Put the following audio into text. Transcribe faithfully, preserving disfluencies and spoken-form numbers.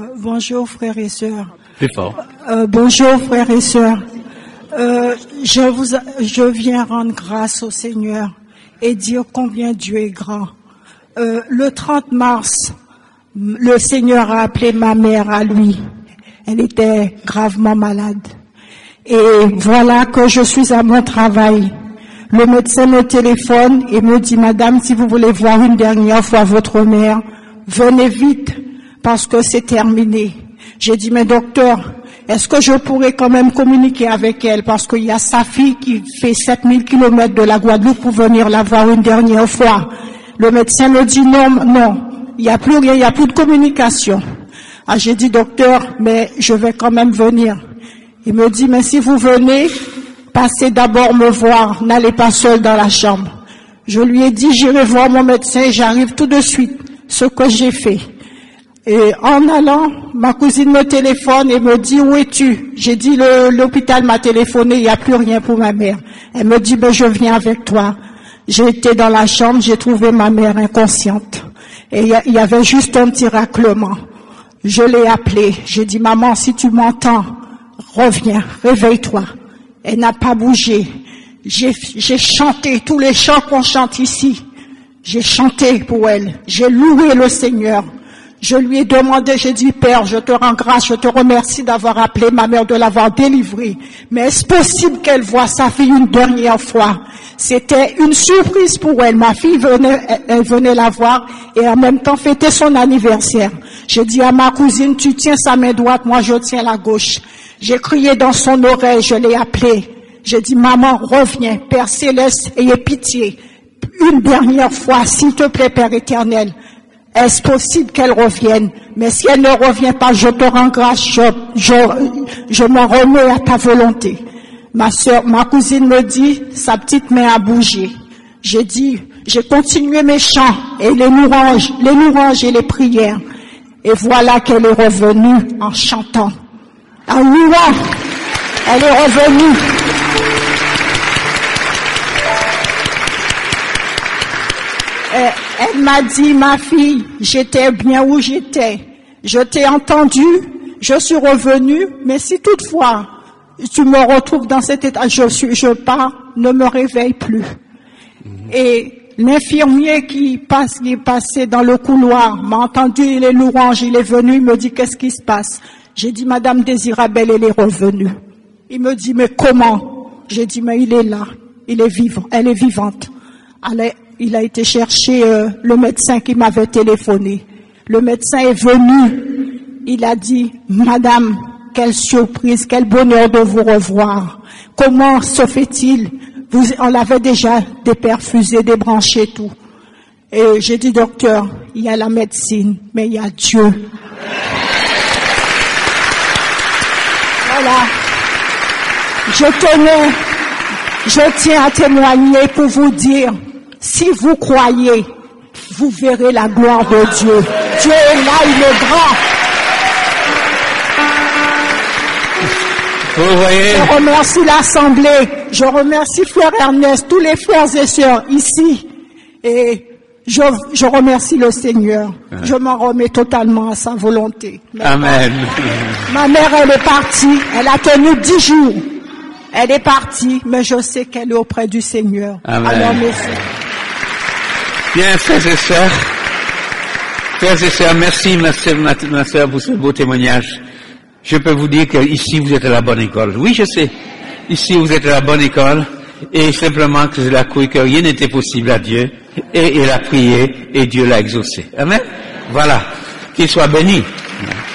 Bonjour frères et sœurs. Plus fort. Euh, bonjour frères et sœurs. Euh, je vous, je viens rendre grâce au Seigneur et dire combien Dieu est grand. Euh, le trente mars, le Seigneur a appelé ma mère à lui. Elle était gravement malade. Et voilà que je suis à mon travail. Le médecin me téléphone et me dit, Madame, si vous voulez voir une dernière fois votre mère, venez vite, parce que c'est terminé. J'ai dit, mais docteur, est-ce que je pourrais quand même communiquer avec elle, parce qu'il y a sa fille qui fait sept mille kilomètres de la Guadeloupe pour venir la voir une dernière fois. Le médecin me dit, non, non, il n'y a plus rien, il n'y a plus de communication. Ah, j'ai dit, docteur, mais je vais quand même venir. Il me dit, mais si vous venez, passez d'abord me voir, n'allez pas seul dans la chambre. Je lui ai dit, j'irai voir mon médecin, j'arrive tout de suite, ce que j'ai fait. Et en allant, ma cousine me téléphone et me dit, où es-tu? J'ai dit, l'hôpital m'a téléphoné, il n'y a plus rien pour ma mère. Elle me dit, ben je viens avec toi. J'ai été dans la chambre, j'ai trouvé ma mère inconsciente. Et il y avait juste un petit raclement. Je l'ai appelée, j'ai dit, maman, si tu m'entends, reviens, réveille-toi. Elle n'a pas bougé. J'ai, j'ai chanté tous les chants qu'on chante ici. J'ai chanté pour elle. J'ai loué le Seigneur. Je lui ai demandé, j'ai dit, Père, je te rends grâce, je te remercie d'avoir appelé ma mère, de l'avoir délivrée. Mais est-ce possible qu'elle voie sa fille une dernière fois? C'était une surprise pour elle. Ma fille venait, elle venait la voir et en même temps fêter son anniversaire. J'ai dit à ma cousine, tu tiens sa main droite, moi je tiens la gauche. J'ai crié dans son oreille, je l'ai appelée. J'ai dit, maman, reviens, Père Céleste, ayez pitié. Une dernière fois, s'il te plaît, Père éternel. Est-ce possible qu'elle revienne? Mais si elle ne revient pas, je te rends grâce, je, je, je m'en remets à ta volonté. Ma sœur, ma cousine me dit, sa petite main a bougé. J'ai dit, j'ai continué mes chants et les louanges, les louanges et les prières. Et voilà qu'elle est revenue en chantant. En louant, elle est revenue. Elle, elle m'a dit, ma fille, j'étais bien où j'étais. Je t'ai entendu, je suis revenue, mais si toutefois tu me retrouves dans cet état, je suis, je pars, ne me réveille plus. Mm-hmm. Et l'infirmier qui passe, qui est passé dans le couloir, m'a entendu les louanges, il est venu, il me dit, qu'est-ce qui se passe? J'ai dit, Madame Désirabelle, elle est revenue. Il me dit, mais comment? J'ai dit, mais il est là, il est vivant, elle est vivante. Elle Il a été chercher euh, le médecin qui m'avait téléphoné. Le médecin est venu. Il a dit, Madame, quelle surprise, quel bonheur de vous revoir. Comment se fait-il? Vous, on l'avait déjà déperfusé, débranché, tout. Et j'ai dit, docteur, il y a la médecine, mais il y a Dieu. Voilà. Je tenais, je tiens à témoigner pour vous dire, si vous croyez, vous verrez la gloire de Dieu. Dieu est là, il est grand. Vous voyez? Je remercie l'Assemblée, je remercie Frère Ernest, tous les frères et sœurs ici. Et je, je remercie le Seigneur. Amen. Je m'en remets totalement à sa volonté. Maintenant, Amen. Ma mère, elle est partie, elle a tenu dix jours. Elle est partie, mais je sais qu'elle est auprès du Seigneur. Amen. Alors, mes frères. Bien, frères et sœurs, frères et sœurs, merci ma sœur, ma, ma sœur pour ce beau témoignage. Je peux vous dire que ici vous êtes à la bonne école. Oui, je sais. Ici vous êtes à la bonne école et simplement que je l'ai cru que rien n'était possible à Dieu et il a prié et Dieu l'a exaucé. Amen. Voilà. Qu'il soit béni.